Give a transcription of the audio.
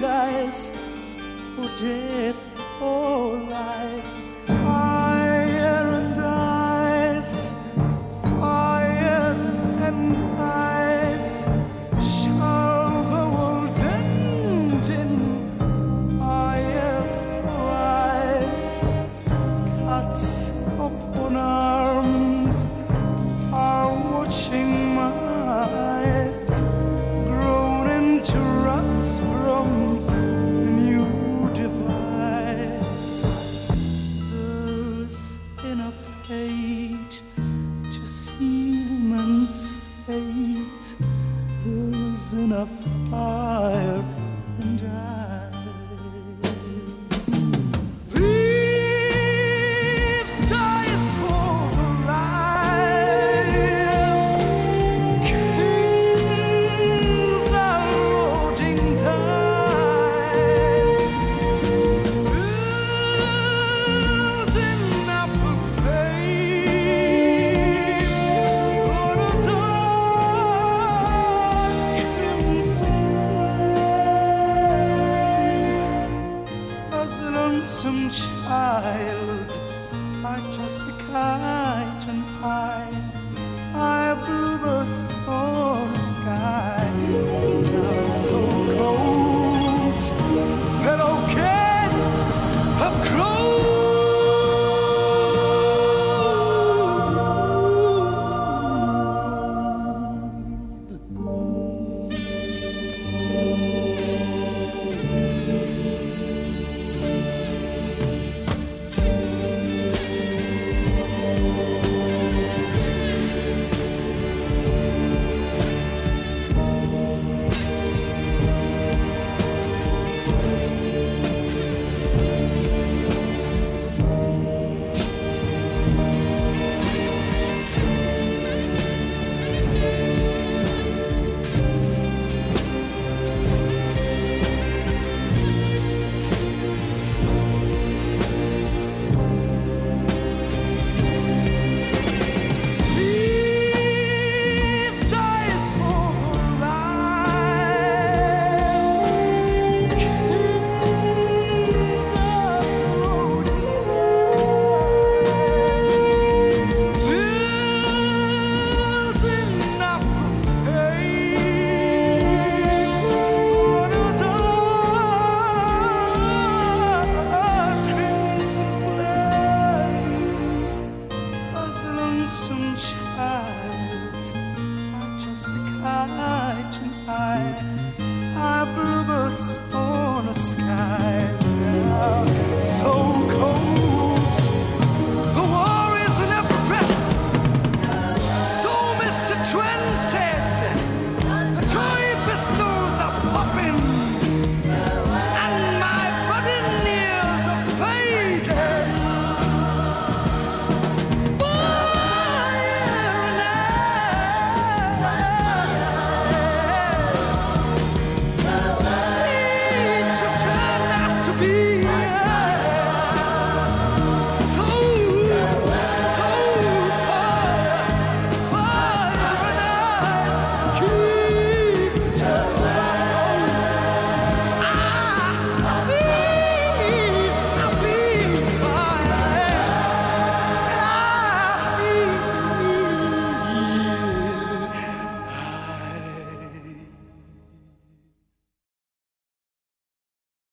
paradise, or death or life. Fire and ice, fire and ice, shall the world's end in fire or ice. Cuts upon arms are watching my eyes, grown into ruts from a new device. There's enough hate to see man's fate. There's enough fire and ice. Thieves dies for the lies. Kings are loading dice. Build enough of fame on a dark crimson flame. As a lonesome child, I tossed the kite and I bluebirds for the sky. Now it's so cold, fellow cats have some child, I just a kite and I bluebirds